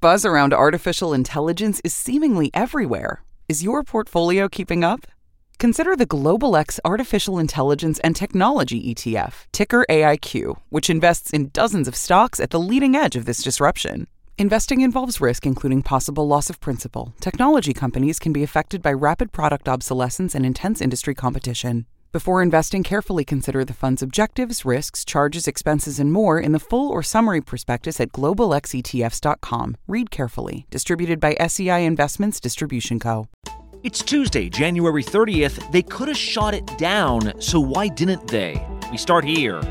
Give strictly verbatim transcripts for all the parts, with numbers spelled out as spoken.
Buzz around artificial intelligence is seemingly everywhere. Is your portfolio keeping up? Consider the Global X Artificial Intelligence and Technology E T F, ticker A I Q, which invests in dozens of stocks at the leading edge of this disruption. Investing involves risk, including possible loss of principal. Technology companies can be affected by rapid product obsolescence and intense industry competition. Before investing, carefully consider the fund's objectives, risks, charges, expenses, and more in the full or summary prospectus at global x e t f s dot com. Read carefully. Distributed by S E I Investments Distribution Co. It's Tuesday, January thirtieth. They could have shot it down, so why didn't they? We start here.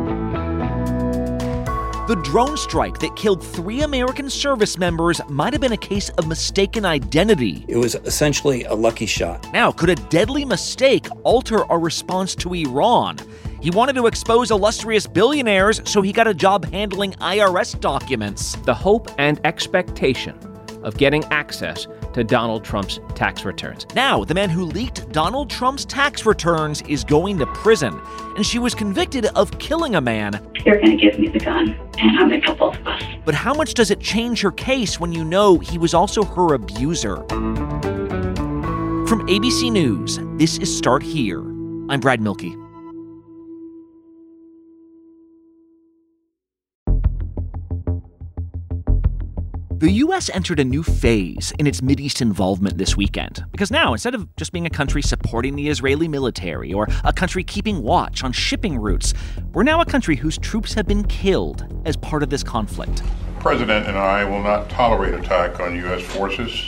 The drone strike that killed three American service members might have been a case of mistaken identity. It was essentially a lucky shot. Now, could a deadly mistake alter our response to Iran? He wanted to expose illustrious billionaires, so he got a job handling I R S documents. The hope and expectation of getting access to Donald Trump's tax returns. Now, the man who leaked Donald Trump's tax returns is going to prison, and she was convicted of killing a man. You're going to give me the gun, and I'm going to kill both of us. But how much does it change her case when you know he was also her abuser? From A B C News, this is Start Here. I'm Brad Milkey. The U S entered a new phase in its Mideast involvement this weekend, because now, instead of just being a country supporting the Israeli military or a country keeping watch on shipping routes, we're now a country whose troops have been killed as part of this conflict. The President and I will not tolerate attack on U S forces,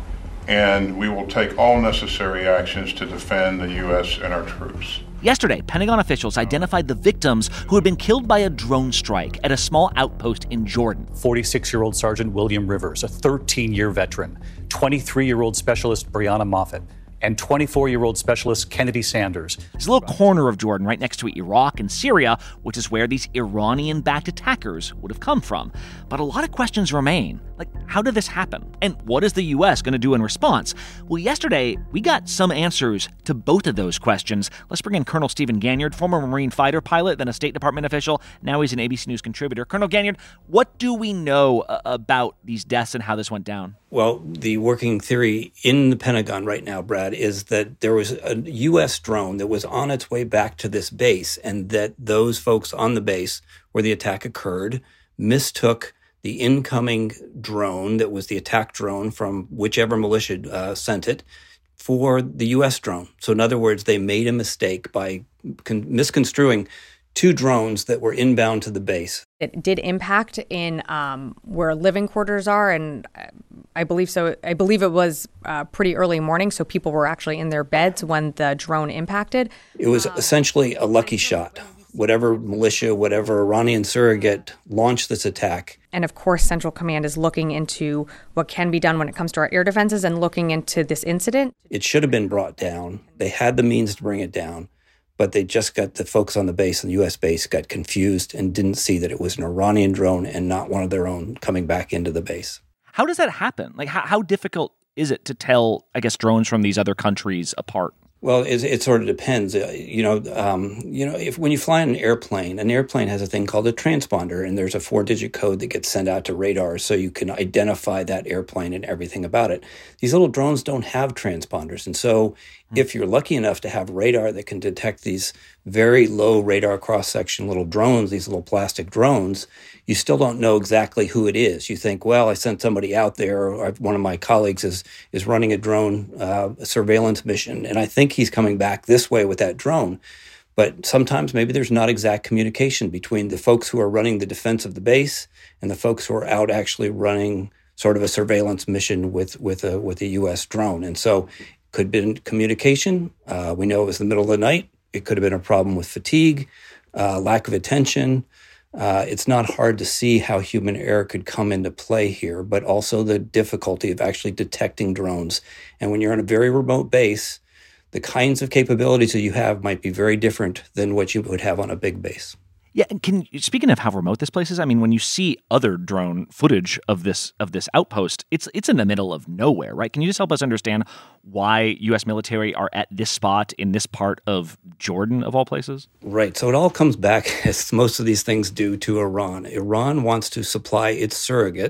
and we will take all necessary actions to defend the U S and our troops. Yesterday, Pentagon officials identified the victims who had been killed by a drone strike at a small outpost in Jordan. forty-six-year-old Sergeant William Rivers, a thirteen-year veteran, twenty-three-year-old Specialist Brianna Moffett, and twenty-four-year-old Specialist Kennedy Sanders. There's a little corner of Jordan right next to Iraq and Syria, which is where these Iranian-backed attackers would have come from. But a lot of questions remain. Like, how did this happen? And what is the U S going to do in response? Well, yesterday, we got some answers to both of those questions. Let's bring in Colonel Stephen Ganyard, former Marine fighter pilot, then a State Department official. Now he's an A B C News contributor. Colonel Ganyard, what do we know uh, about these deaths and how this went down? Well, the working theory in the Pentagon right now, Brad, is that there was a U S drone that was on its way back to this base, and that those folks on the base where the attack occurred mistook the incoming drone that was the attack drone from whichever militia uh, sent it for the U S drone. So in other words, they made a mistake by con- misconstruing two drones that were inbound to the base. It did impact in um, where living quarters are, and I believe so. I believe it was uh, pretty early morning, so people were actually in their beds when the drone impacted. It was essentially a lucky shot. Whatever militia, whatever Iranian surrogate launched this attack. And of course, Central Command is looking into what can be done when it comes to our air defenses and looking into this incident. It should have been brought down. They had the means to bring it down, but they just got the folks on the base, on the U S base, got confused and didn't see that it was an Iranian drone and not one of their own coming back into the base. How does that happen? Like, how, how difficult is it to tell, I guess, drones from these other countries apart? Well, it, it sort of depends. Uh, you know, um, you know, if when you fly in an airplane, an airplane has a thing called a transponder, and there's a four-digit code that gets sent out to radar so you can identify that airplane and everything about it. These little drones don't have transponders, and so mm-hmm. if you're lucky enough to have radar that can detect these very low radar cross-section little drones, these little plastic drones, you still don't know exactly who it is. You think, well, I sent somebody out there, or one of my colleagues is is running a drone uh, surveillance mission, and I think he's coming back this way with that drone. But sometimes maybe there's not exact communication between the folks who are running the defense of the base and the folks who are out actually running sort of a surveillance mission with with a with a U S drone. And so it could have been communication. Uh, we know it was the middle of the night. It could have been a problem with fatigue, uh, lack of attention. Uh, it's not hard to see how human error could come into play here, but also the difficulty of actually detecting drones. And when you're on a very remote base, the kinds of capabilities that you have might be very different than what you would have on a big base. Yeah, and can speaking of how remote this place is, I mean, when you see other drone footage of this of this outpost, it's it's in the middle of nowhere, right? Can you just help us understand why U S military are at this spot in this part of Jordan, of all places? Right. So it all comes back, as most of these things do, to Iran. Iran wants to supply its surrogate,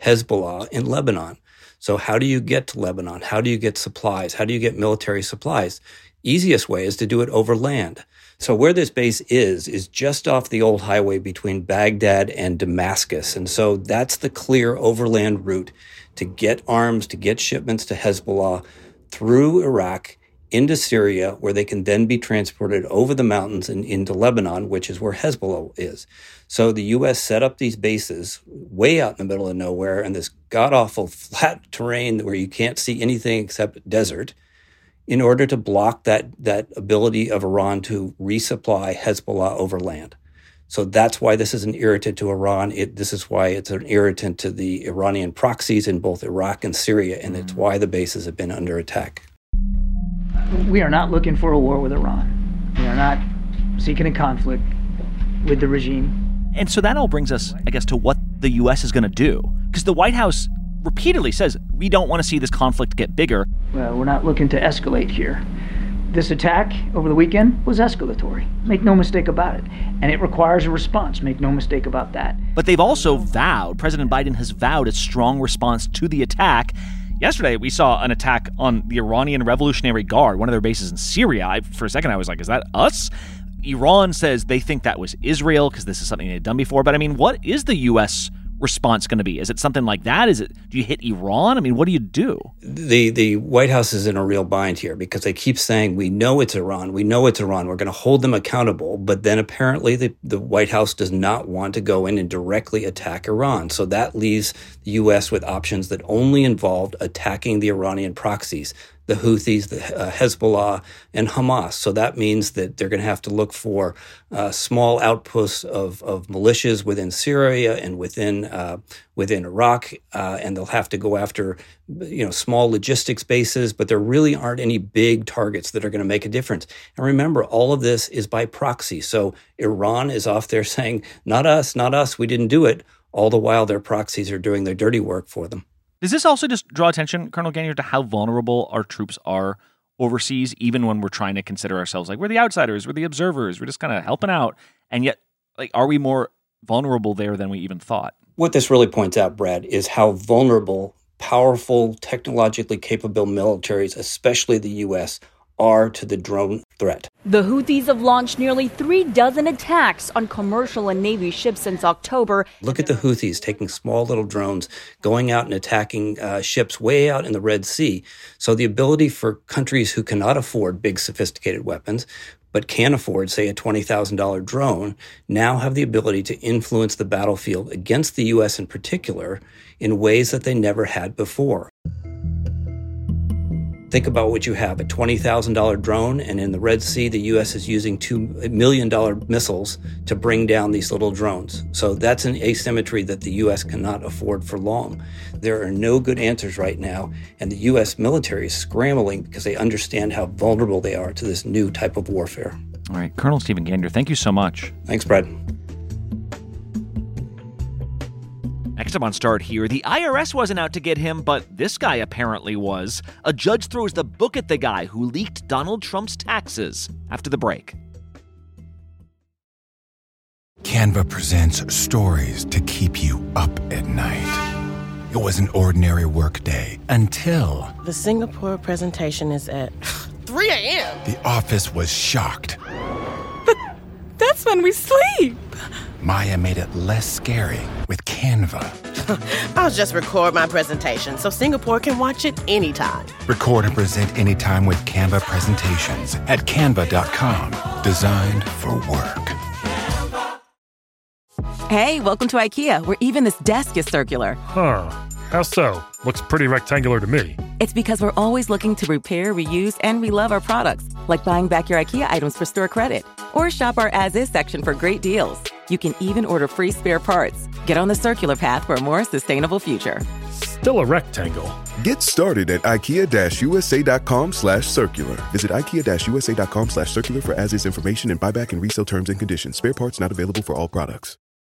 Hezbollah in Lebanon. So how do you get to Lebanon? How do you get supplies? How do you get military supplies? Easiest way is to do it over land. So where this base is, is just off the old highway between Baghdad and Damascus. And so that's the clear overland route to get arms, to get shipments to Hezbollah through Iraq into Syria, where they can then be transported over the mountains and into Lebanon, which is where Hezbollah is. So the U S set up these bases way out in the middle of nowhere in this god-awful flat terrain where you can't see anything except desert, in order to block that, that ability of Iran to resupply Hezbollah over land. So that's why this is an irritant to Iran. It, this is why it's an irritant to the Iranian proxies in both Iraq and Syria, and it's why the bases have been under attack. We are not looking for a war with Iran. We are not seeking a conflict with the regime. And so that all brings us, I guess, to what the U S is going to do. Because the White House repeatedly says, we don't want to see this conflict get bigger. Well, we're not looking to escalate here. This attack over the weekend was escalatory. Make no mistake about it. And it requires a response. Make no mistake about that. But they've also vowed, President Biden has vowed a strong response to the attack. Yesterday, we saw an attack on the Iranian Revolutionary Guard, one of their bases in Syria. I, for a second, I was like, is that us? Iran says they think that was Israel because this is something they've done before. But I mean, what is the U S response going to be? Is it something like that? Is it, do you hit Iran? I mean, what do you do? The the White House is in a real bind here because they keep saying, we know it's Iran, we know it's Iran, we're going to hold them accountable. But then apparently the, the White House does not want to go in and directly attack Iran. So that leaves the U S with options that only involved attacking the Iranian proxies, the Houthis, the uh, Hezbollah, and Hamas. So that means that they're going to have to look for uh, small outposts of, of militias within Syria and within uh, within Iraq, uh, and they'll have to go after, you know, small logistics bases. But there really aren't any big targets that are going to make a difference. And remember, all of this is by proxy. So Iran is off there saying, "Not us, not us. We didn't do it." All the while, their proxies are doing their dirty work for them. Does this also just draw attention, Colonel Gainier, to how vulnerable our troops are overseas, even when we're trying to consider ourselves like we're the outsiders, we're the observers, we're just kind of helping out, and yet, like, are we more vulnerable there than we even thought? What this really points out, Brad, is how vulnerable, powerful, technologically capable militaries, especially the U S, are to the drone threat. The Houthis have launched nearly three dozen attacks on commercial and Navy ships since October. Look at the Houthis taking small little drones, going out and attacking uh, ships way out in the Red Sea. So the ability for countries who cannot afford big, sophisticated weapons, but can afford, say, a twenty thousand dollars drone, now have the ability to influence the battlefield against the U S in particular in ways that they never had before. Think about what you have, a twenty thousand dollars drone, and in the Red Sea, the U S is using two million dollars missiles to bring down these little drones. So that's an asymmetry that the U S cannot afford for long. There are no good answers right now, and the U S military is scrambling because they understand how vulnerable they are to this new type of warfare. All right, Colonel Stephen Gainier, thank you so much. Thanks, Brad. Next up on Start Here, the I R S wasn't out to get him, but this guy apparently was. A judge throws the book at the guy who leaked Donald Trump's taxes. After the break. Canva presents stories to keep you up at night. It was an ordinary workday until... The Singapore presentation is at three a.m. The office was shocked. But that's when we sleep. Maya made it less scary with Canva. I'll just record my presentation so Singapore can watch it anytime. Record and present anytime with Canva presentations at canva dot com. Designed for work. Hey, welcome to IKEA, where even this desk is circular. Huh. How so? Looks pretty rectangular to me. It's because we're always looking to repair, reuse, and relove our products, like buying back your IKEA items for store credit. Or shop our as-is section for great deals. You can even order free spare parts. Get on the circular path for a more sustainable future. Still a rectangle. Get started at ikea-usa.com slash circular. Visit ikea-usa.com slash circular for as-is information and buyback and resale terms and conditions. Spare parts not available for all products.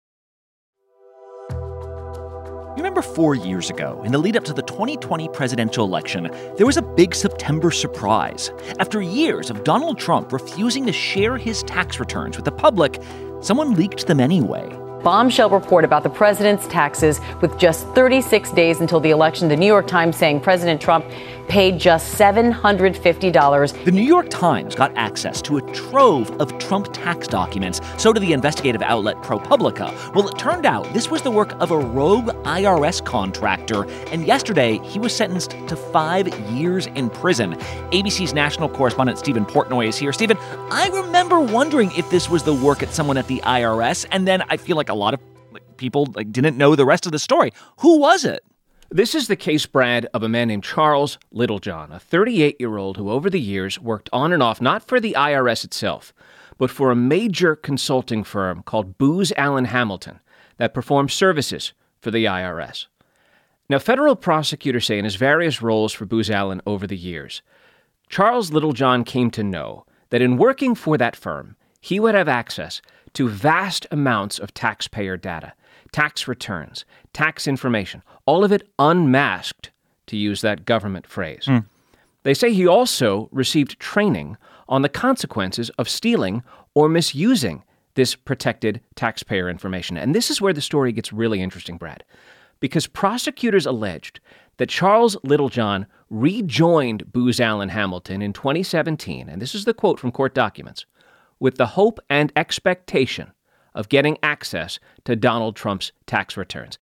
You remember four years ago, in the lead up to the twenty twenty presidential election, there was a big September surprise. After years of Donald Trump refusing to share his tax returns with the public, someone leaked them anyway. bombshell report about the president's taxes with just thirty-six days until the election. The New York Times saying President Trump paid just seven hundred fifty dollars. The New York Times got access to a trove of Trump tax documents. So did the investigative outlet ProPublica. Well, it turned out this was the work of a rogue I R S contractor, and yesterday he was sentenced to five years in prison. A B C's national correspondent Stephen Portnoy is here. Stephen, I remember wondering if this was the work at someone at the I R S, and then I feel like a lot of people like, didn't know the rest of the story. Who was it? This is the case, Brad, of a man named Charles Littlejohn, a thirty-eight-year-old who over the years worked on and off, not for the I R S itself, but for a major consulting firm called Booz Allen Hamilton that performed services for the I R S. Now, federal prosecutors say in his various roles for Booz Allen over the years, Charles Littlejohn came to know that in working for that firm, he would have access to vast amounts of taxpayer data, tax returns, tax information, all of it unmasked, to use that government phrase. Mm. They say he also received training on the consequences of stealing or misusing this protected taxpayer information. And this is where the story gets really interesting, Brad, because prosecutors alleged that Charles Littlejohn rejoined Booz Allen Hamilton in twenty seventeen, and this is the quote from court documents, with the hope and expectation of getting access to Donald Trump's tax returns.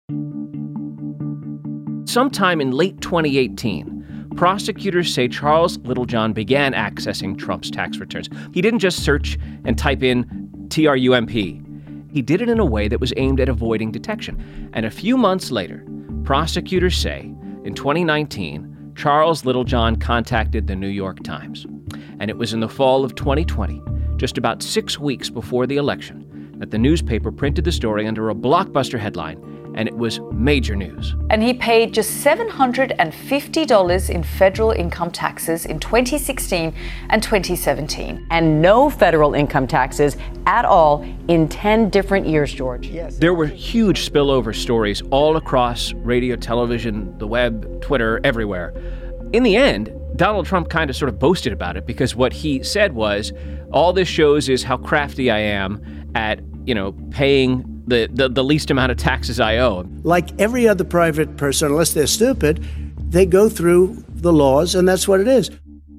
Sometime in late twenty eighteen, prosecutors say Charles Littlejohn began accessing Trump's tax returns. He didn't just search and type in T R U M P. He did it in a way that was aimed at avoiding detection. And a few months later, prosecutors say in twenty nineteen, Charles Littlejohn contacted the New York Times. And it was in the fall of twenty twenty, just about six weeks before the election, that the newspaper printed the story under a blockbuster headline, and it was major news. And he paid just seven hundred fifty dollars in federal income taxes in twenty sixteen and twenty seventeen. And no federal income taxes at all in ten different years, George. Yes. There were huge spillover stories all across radio, television, the web, Twitter, everywhere. In the end, Donald Trump kind of sort of boasted about it because what he said was, all this shows is how crafty I am at, you know, paying the, the, the least amount of taxes I owe. Like every other private person, unless they're stupid, they go through the laws, and that's what it is.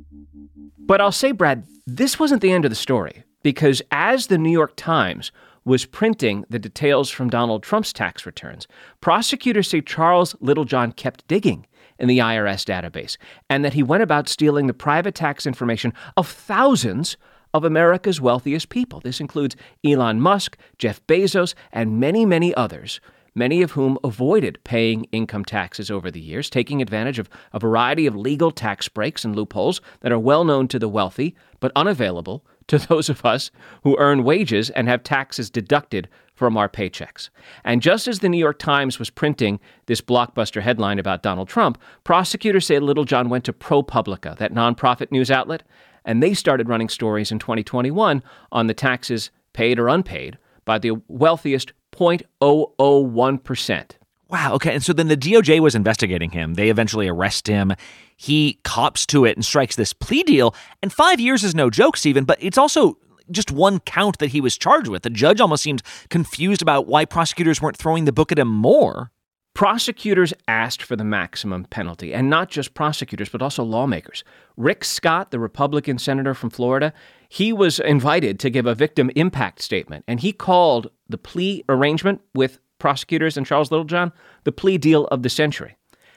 But I'll say, Brad, this wasn't the end of the story, because as the New York Times was printing the details from Donald Trump's tax returns, prosecutors say Charles Littlejohn kept digging in the I R S database, and that he went about stealing the private tax information of thousands of America's wealthiest people. This includes Elon Musk, Jeff Bezos, and many, many others, many of whom avoided paying income taxes over the years, taking advantage of a variety of legal tax breaks and loopholes that are well known to the wealthy, but unavailable to those of us who earn wages and have taxes deducted from our paychecks. And just as the New York Times was printing this blockbuster headline about Donald Trump, prosecutors say Littlejohn went to ProPublica, that nonprofit news outlet, and they started running stories in twenty twenty-one on the taxes paid or unpaid by the wealthiest zero point zero zero one percent. Wow, okay, and so then the D O J was investigating him. They eventually arrest him. He cops to it and strikes this plea deal. And five years is no joke, Stephen, but it's also just one count that he was charged with. The judge almost seemed confused about why prosecutors weren't throwing the book at him more. Prosecutors asked for the maximum penalty, and not just prosecutors, but also lawmakers. Rick Scott, the Republican senator from Florida, he was invited to give a victim impact statement, and he called the plea arrangement with prosecutors and Charles Littlejohn the plea deal of the century.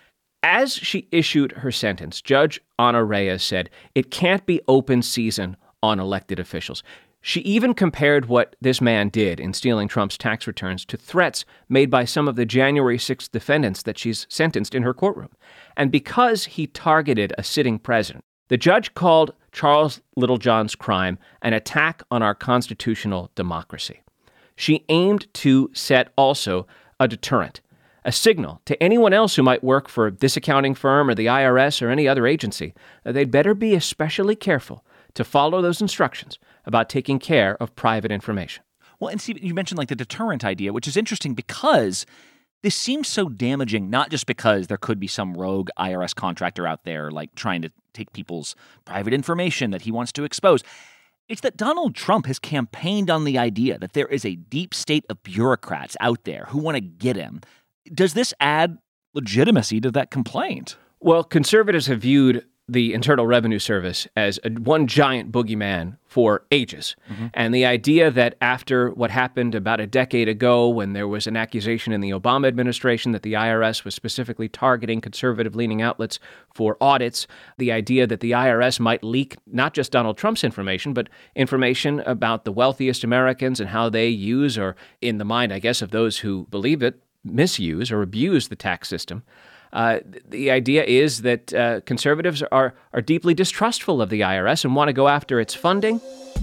As she issued her sentence, Judge Ana Reyes said, it can't be open season on elected officials. She even compared what this man did in stealing Trump's tax returns to threats made by some of the January sixth defendants that she's sentenced in her courtroom. And because he targeted a sitting president, the judge called Charles Littlejohn's crime an attack on our constitutional democracy. She aimed to set also a deterrent, a signal to anyone else who might work for this accounting firm or the I R S or any other agency that they'd better be especially careful to follow those instructions about taking care of private information. Well, and see, you mentioned like the deterrent idea, which is interesting because this seems so damaging, not just because there could be some rogue I R S contractor out there like trying to take people's private information that he wants to expose. It's that Donald Trump has campaigned on the idea that there is a deep state of bureaucrats out there who want to get him. Does this add legitimacy to that complaint? Well, conservatives have viewed the Internal Revenue Service as a, one giant boogeyman for ages. Mm-hmm. And the idea that after what happened about a decade ago when there was an accusation in the Obama administration that the I R S was specifically targeting conservative-leaning outlets for audits, the idea that the I R S might leak not just Donald Trump's information, but information about the wealthiest Americans and how they use, or in the mind, I guess, of those who believe it, misuse or abuse the tax system. Uh, the idea is that uh, conservatives are, are deeply distrustful of the I R S and want to go after its funding.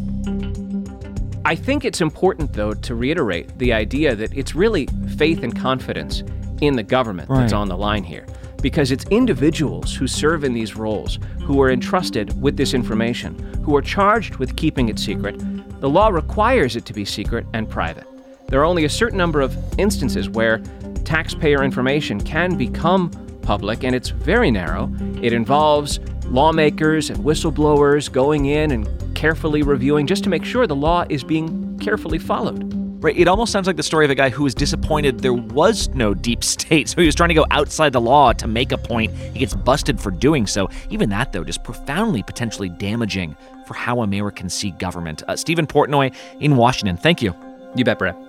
I think it's important, though, to reiterate the idea that it's really faith and confidence in the government right. that's on the line here, because it's individuals who serve in these roles who are entrusted with this information, who are charged with keeping it secret. The law requires it to be secret and private. There are only a certain number of instances where taxpayer information can become public, and it's very narrow. It involves lawmakers and whistleblowers going in and carefully reviewing just to make sure the law is being carefully followed. Right. It almost sounds like the story of a guy who was disappointed there was no deep state, so he was trying to go outside the law to make a point. He gets busted for doing so. Even that, though, just profoundly potentially damaging for how Americans see government. Uh, Stephen Portnoy in Washington, thank you. You bet, Brett.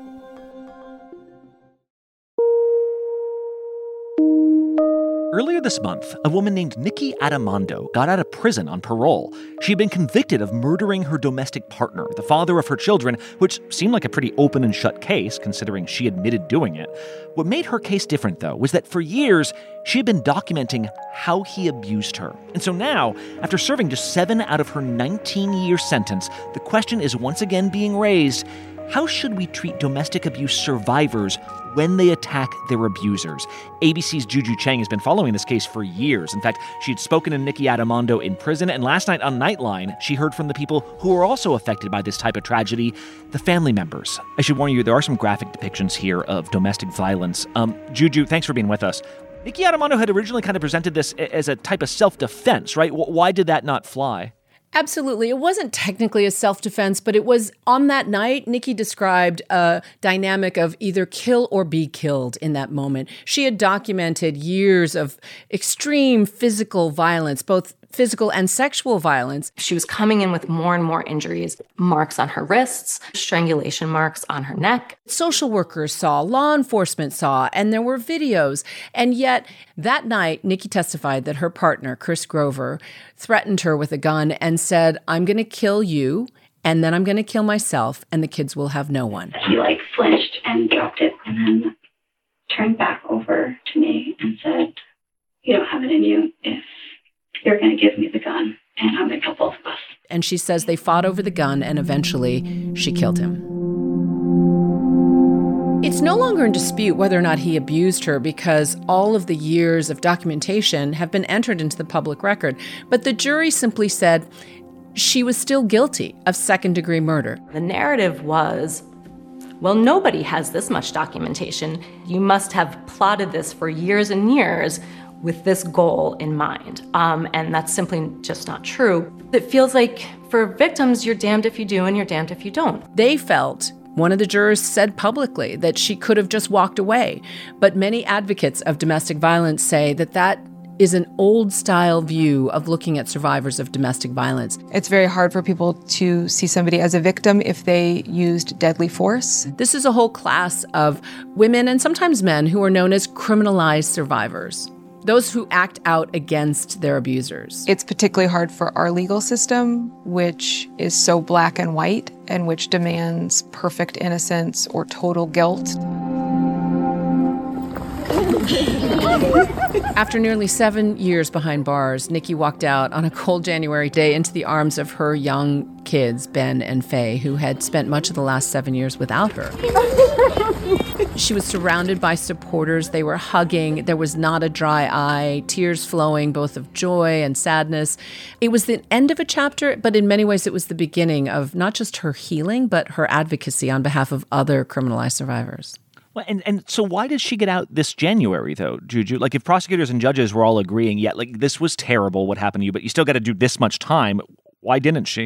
Earlier this month, a woman named Nikki Adamondo got out of prison on parole. She had been convicted of murdering her domestic partner, the father of her children, which seemed like a pretty open and shut case, considering she admitted doing it. What made her case different, though, was that for years, she had been documenting how he abused her. And so now, after serving just seven out of her nineteen-year sentence, the question is once again being raised: how should we treat domestic abuse survivors when they attack their abusers? A B C's Juju Chang has been following this case for years. In fact, she had spoken to Nikki Adamondo in prison, and last night on Nightline, she heard from the people who are also affected by this type of tragedy, the family members. I should warn you, there are some graphic depictions here of domestic violence. Um, Juju, thanks for being with us. Nikki Adamondo had originally kind of presented this as a type of self-defense, right? Why did that not fly? Absolutely. It wasn't technically a self-defense, but it was on that night, Nikki described a dynamic of either kill or be killed in that moment. She had documented years of extreme physical violence, both physical and sexual violence. She was coming in with more and more injuries, marks on her wrists, strangulation marks on her neck. Social workers saw, law enforcement saw, and there were videos. And yet that night, Nikki testified that her partner, Chris Grover, threatened her with a gun and said, "I'm going to kill you, and then I'm going to kill myself, and the kids will have no one." He like flinched and dropped it and then turned back over to me and said, "You don't have it in you if you're going to give me the gun, and I'm going to kill both of us." And she says they fought over the gun, and eventually she killed him. It's no longer in dispute whether or not he abused her because all of the years of documentation have been entered into the public record. But the jury simply said she was still guilty of second-degree murder. The narrative was, well, nobody has this much documentation. You must have plotted this for years and years with this goal in mind. Um, and that's simply just not true. It feels like for victims, you're damned if you do and you're damned if you don't. They felt, one of the jurors said publicly, that she could have just walked away. But many advocates of domestic violence say that that is an old-style view of looking at survivors of domestic violence. It's very hard for people to see somebody as a victim if they used deadly force. This is a whole class of women and sometimes men who are known as criminalized survivors. Those who act out against their abusers. It's particularly hard for our legal system, which is so black and white and which demands perfect innocence or total guilt. After nearly seven years behind bars, Nikki walked out on a cold January day into the arms of her young kids, Ben and Faye, who had spent much of the last seven years without her. She was surrounded by supporters. They were hugging. There was not a dry eye, tears flowing, both of joy and sadness. It was the end of a chapter, but in many ways it was the beginning of not just her healing, but her advocacy on behalf of other criminalized survivors. Well, and, and so why did she get out this January, though, Juju? Like, if prosecutors and judges were all agreeing, yeah, like, this was terrible what happened to you, but you still got to do this much time, why didn't she?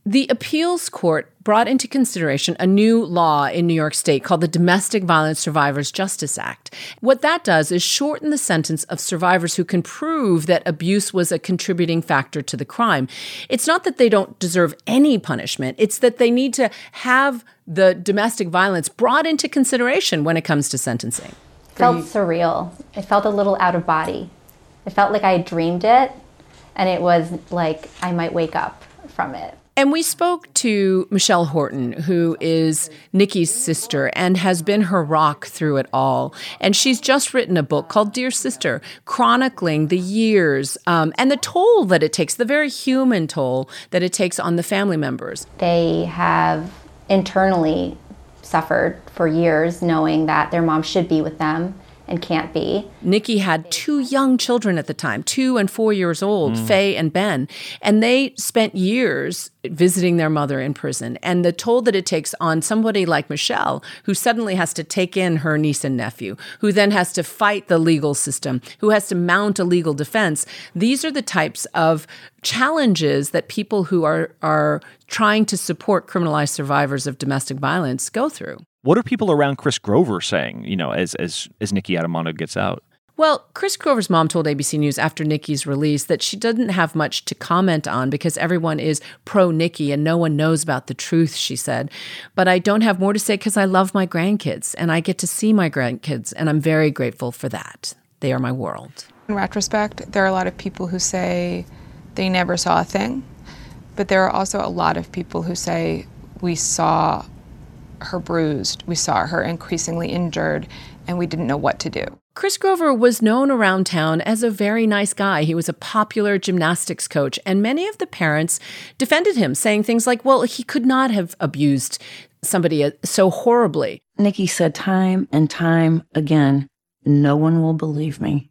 The appeals court brought into consideration a new law in New York State called the Domestic Violence Survivors Justice Act. What that does is shorten the sentence of survivors who can prove that abuse was a contributing factor to the crime. It's not that they don't deserve any punishment. It's that they need to have the domestic violence brought into consideration when it comes to sentencing. It felt surreal. It felt a little out of body. It felt like I dreamed it, and it was like I might wake up from it. And we spoke to Michelle Horton, who is Nikki's sister and has been her rock through it all. And she's just written a book called Dear Sister, chronicling the years um, and the toll that it takes, the very human toll that it takes on the family members. They have internally suffered for years knowing that their mom should be with them and can't be. Nikki had two young children at the time, two and four years old, Mm. Faye and Ben, and they spent years visiting their mother in prison. And the toll that it takes on somebody like Michelle, who suddenly has to take in her niece and nephew, who then has to fight the legal system, who has to mount a legal defense. These are the types of challenges that people who are, are trying to support criminalized survivors of domestic violence go through. What are people around Chris Grover saying, you know, as as as Nikki Adamano gets out? Well, Chris Grover's mom told A B C News after Nikki's release that she doesn't have much to comment on because everyone is pro-Nikki and no one knows about the truth, she said. But I don't have more to say because I love my grandkids and I get to see my grandkids, and I'm very grateful for that. They are my world. In retrospect, there are a lot of people who say they never saw a thing, but there are also a lot of people who say we saw her bruised, we saw her increasingly injured, and we didn't know what to do. Chris Grover was known around town as a very nice guy. He was a popular gymnastics coach, and many of the parents defended him, saying things like, well, he could not have abused somebody so horribly. Nikki said time and time again, no one will believe me.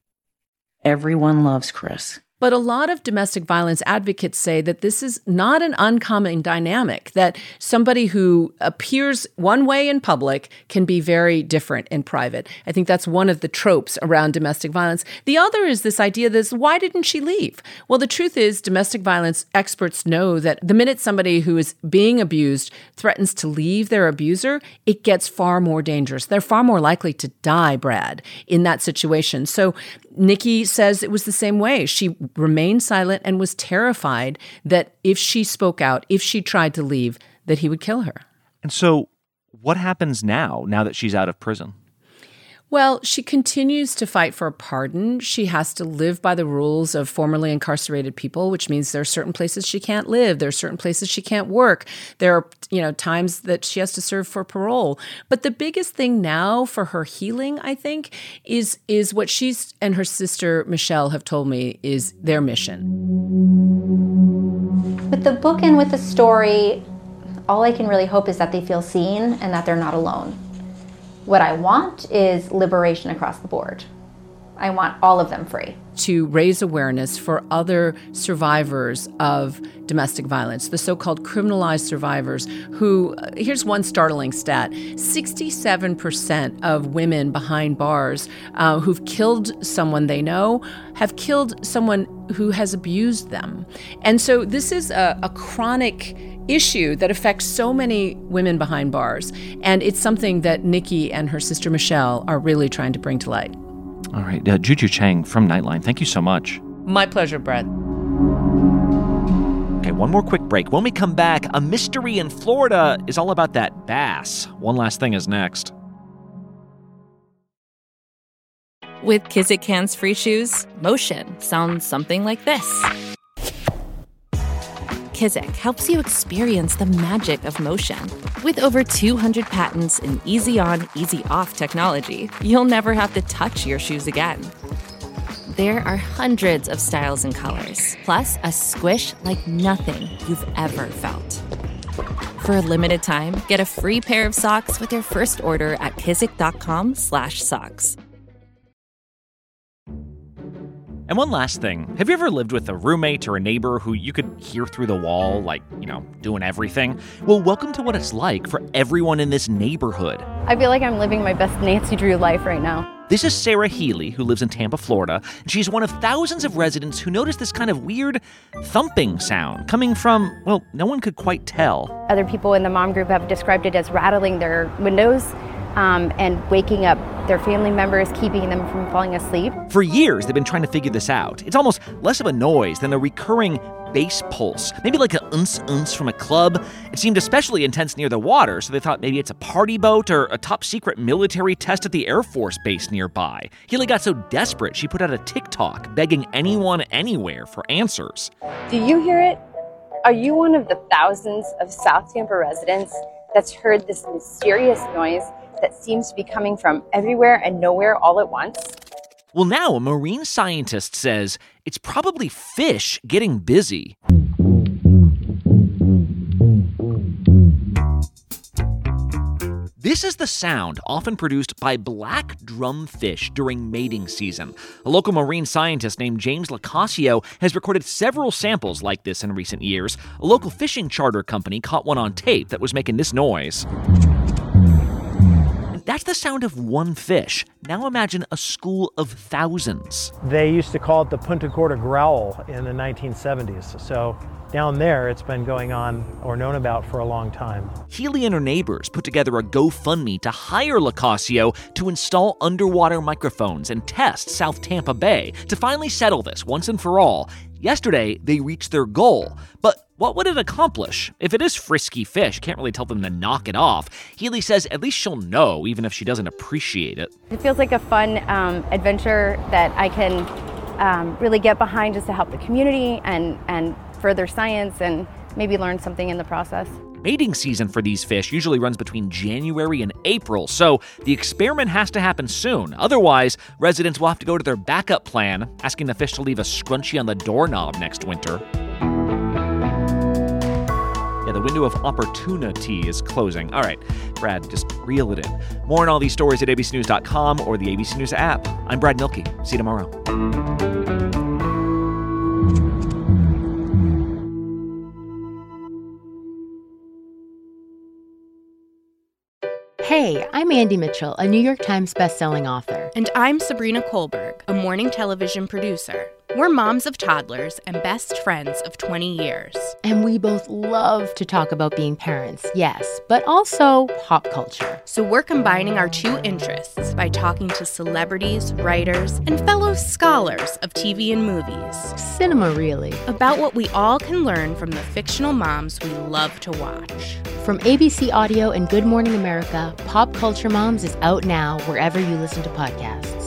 Everyone loves Chris. But a lot of domestic violence advocates say that this is not an uncommon dynamic, that somebody who appears one way in public can be very different in private. I think that's one of the tropes around domestic violence. The other is this idea that, why didn't she leave? Well, the truth is domestic violence experts know that the minute somebody who is being abused threatens to leave their abuser, it gets far more dangerous. They're far more likely to die, Brad, in that situation. So Nikki says it was the same way. She remained silent and was terrified that if she spoke out, if she tried to leave, that he would kill her. And so what happens now, now that she's out of prison? Well, she continues to fight for a pardon. She has to live by the rules of formerly incarcerated people, which means there are certain places she can't live. There are certain places she can't work. There are, you know, times that she has to serve for parole. But the biggest thing now for her healing, I think, is is what she's and her sister Michelle have told me is their mission. With the book and with the story, all I can really hope is that they feel seen and that they're not alone. What I want is liberation across the board. I want all of them free. To raise awareness for other survivors of domestic violence, the so-called criminalized survivors who, uh, here's one startling stat, sixty-seven percent of women behind bars uh, who've killed someone they know have killed someone who has abused them. And so this is a, a chronic issue that affects so many women behind bars. And it's something that Nikki and her sister Michelle are really trying to bring to light. All right. Uh, Juju Chang from Nightline, thank you so much. My pleasure, Brett. Okay, one more quick break. When we come back, a mystery in Florida is all about that bass. One last thing is next. With Kizik hands-free shoes, motion sounds something like this. Kizik helps you experience the magic of motion. With over two hundred patents and easy-on, easy-off technology, you'll never have to touch your shoes again. There are hundreds of styles and colors, plus a squish like nothing you've ever felt. For a limited time, get a free pair of socks with your first order at kizik dot com slash socks. And one last thing. Have you ever lived with a roommate or a neighbor who you could hear through the wall, like, you know, doing everything? Well, welcome to what it's like for everyone in this neighborhood. I feel like I'm living my best Nancy Drew life right now. This is Sarah Healy, who lives in Tampa, Florida, and she's one of thousands of residents who noticed this kind of weird thumping sound coming from, well, no one could quite tell. Other people in the mom group have described it as rattling their windows um, and waking up their family members, keeping them from falling asleep. For years, they've been trying to figure this out. It's almost less of a noise than a recurring bass pulse, maybe like a uns-uns from a club. It seemed especially intense near the water, so they thought maybe it's a party boat or a top-secret military test at the Air Force base nearby. Healy got so desperate, she put out a TikTok begging anyone anywhere for answers. Do you hear it? Are you one of the thousands of South Tampa residents that's heard this mysterious noise that seems to be coming from everywhere and nowhere all at once? Well, now a marine scientist says it's probably fish getting busy. This is the sound often produced by black drumfish during mating season. A local marine scientist named James Locascio has recorded several samples like this in recent years. A local fishing charter company caught one on tape that was making this noise. That's the sound of one fish. Now imagine a school of thousands. They used to call it the Punta Gorda growl in the nineteen seventies. So down there, it's been going on or known about for a long time. Healy and her neighbors put together a GoFundMe to hire Locascio to install underwater microphones and test South Tampa Bay to finally settle this once and for all. Yesterday, they reached their goal. But what would it accomplish? If it is frisky fish, can't really tell them to knock it off. Healy says at least she'll know, even if she doesn't appreciate it. It feels like a fun um, adventure that I can um, really get behind just to help the community and, and further science and maybe learn something in the process. Mating season for these fish usually runs between January and April, so the experiment has to happen soon. Otherwise, residents will have to go to their backup plan, asking the fish to leave a scrunchie on the doorknob next winter. Yeah, the window of opportunity is closing. All right, Brad, just reel it in. More on all these stories at A B C News dot com or the A B C News app. I'm Brad Milkey. See you tomorrow. Hey, I'm Andy Mitchell, a New York Times bestselling author. And I'm Sabrina Kohlberg, a morning television producer. We're moms of toddlers and best friends of twenty years. And we both love to talk about being parents, yes, but also pop culture. So we're combining our two interests by talking to celebrities, writers, and fellow scholars of T V and movies. Cinema, really. About what we all can learn from the fictional moms we love to watch. From A B C Audio and Good Morning America, Pop Culture Moms is out now wherever you listen to podcasts.